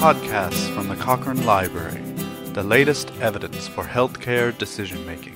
podcasts from the Cochrane Library, the latest evidence for healthcare decision-making.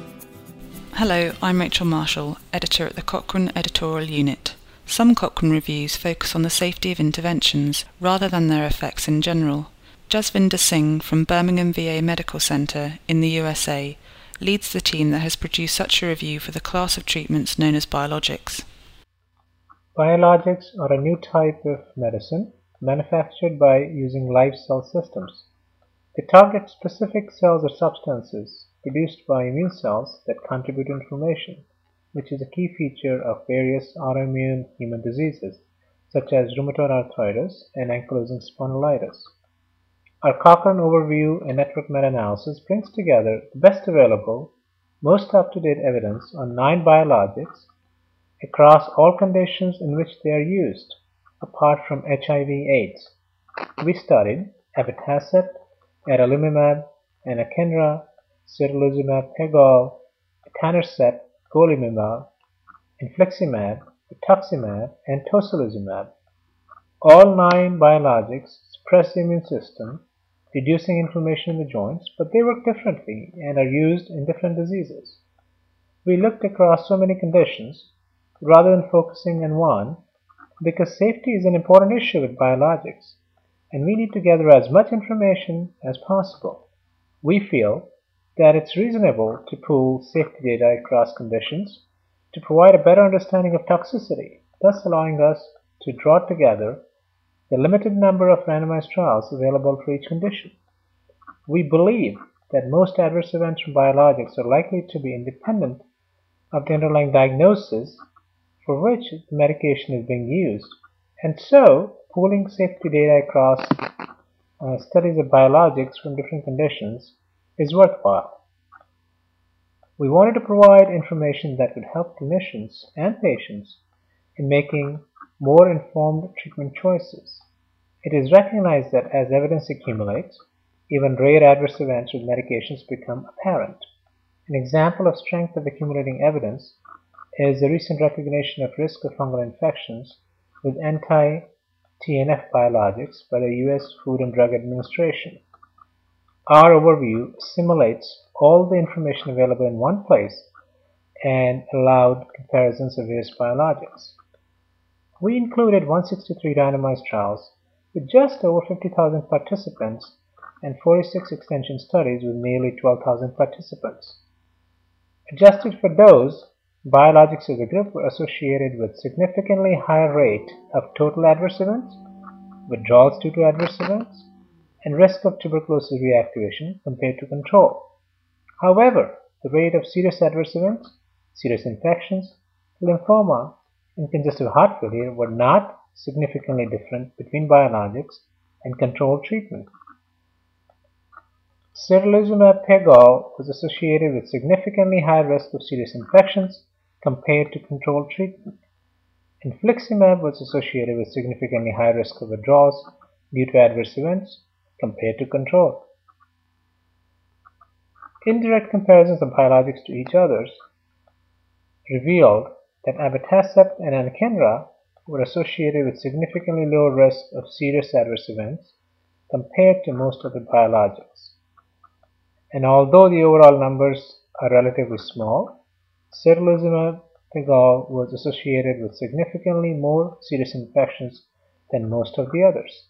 Hello, I'm Rachel Marshall, editor at the Cochrane Editorial Unit. Some Cochrane reviews focus on the safety of interventions rather than their effects in general. Jasvinder Singh from Birmingham VA Medical Center in the USA leads the team that has produced such a review for the class of treatments known as biologics. Biologics are a new type of medicine manufactured by using live cell systems. They target specific cells or substances produced by immune cells that contribute to inflammation, which is a key feature of various autoimmune human diseases, such as rheumatoid arthritis and ankylosing spondylitis. Our Cochrane overview and network meta-analysis brings together the best available, most up-to-date evidence on 9 biologics across all conditions in which they are used, apart from HIV/AIDS. We studied abatacept, adalimumab, anakinra, certolizumab pegol, etanercept, golimumab, infliximab, rituximab, and tocilizumab. All 9 biologics suppress the immune system, reducing inflammation in the joints, but they work differently and are used in different diseases. We looked across so many conditions rather than focusing on one because safety is an important issue with biologics, and we need to gather as much information as possible. We feel that it's reasonable to pool safety data across conditions to provide a better understanding of toxicity, thus allowing us to draw together the limited number of randomized trials available for each condition. We believe that most adverse events from biologics are likely to be independent of the underlying diagnosis for which the medication is being used, and so pooling safety data across studies of biologics from different conditions is worthwhile. We wanted to provide information that would help clinicians and patients in making more informed treatment choices. It is recognized that as evidence accumulates, even rare adverse events with medications become apparent. An example of strength of accumulating evidence is the recent recognition of risk of fungal infections with anti-TNF biologics by the U.S. Food and Drug Administration. Our overview simulates all the information available in one place and allowed comparisons of various biologics. We included 163 randomized trials with just over 50,000 participants and 46 extension studies with nearly 12,000 participants. Adjusted for those, biologics as a group were associated with significantly higher rate of total adverse events, withdrawals due to adverse events, and risk of tuberculosis reactivation compared to control. However, the rate of serious adverse events, serious infections, lymphoma, and congestive heart failure were not significantly different between biologics and controlled treatment. Certolizumab pegol was associated with significantly higher risk of serious infections compared to controlled treatment. Infliximab was associated with significantly higher risk of withdrawals due to adverse events compared to control. Indirect comparisons of biologics to each other revealed that abatacept and anakinra were associated with significantly lower risk of serious adverse events compared to most of the biologics. And although the overall numbers are relatively small, certolizumab pegol was associated with significantly more serious infections than most of the others.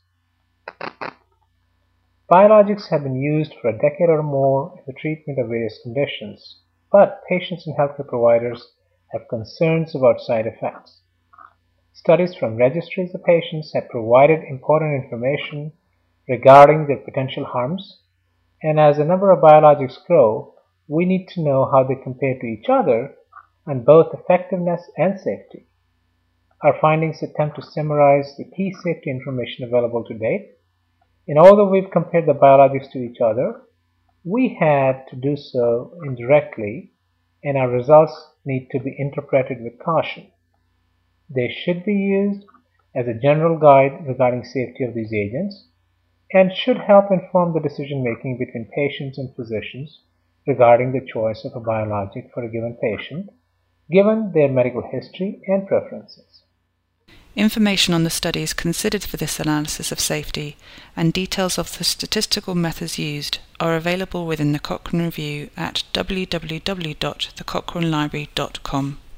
Biologics have been used for a decade or more in the treatment of various conditions, but patients and healthcare providers have concerns about side effects. Studies from registries of patients have provided important information regarding their potential harms, and as the number of biologics grow, we need to know how they compare to each other on both effectiveness and safety. Our findings attempt to summarize the key safety information available to date, and although we've compared the biologics to each other, we had to do so indirectly, and our results need to be interpreted with caution. They should be used as a general guide regarding safety of these agents and should help inform the decision-making between patients and physicians regarding the choice of a biologic for a given patient, given their medical history and preferences. Information on the studies considered for this analysis of safety and details of the statistical methods used are available within the Cochrane Review at www.thecochranelibrary.com.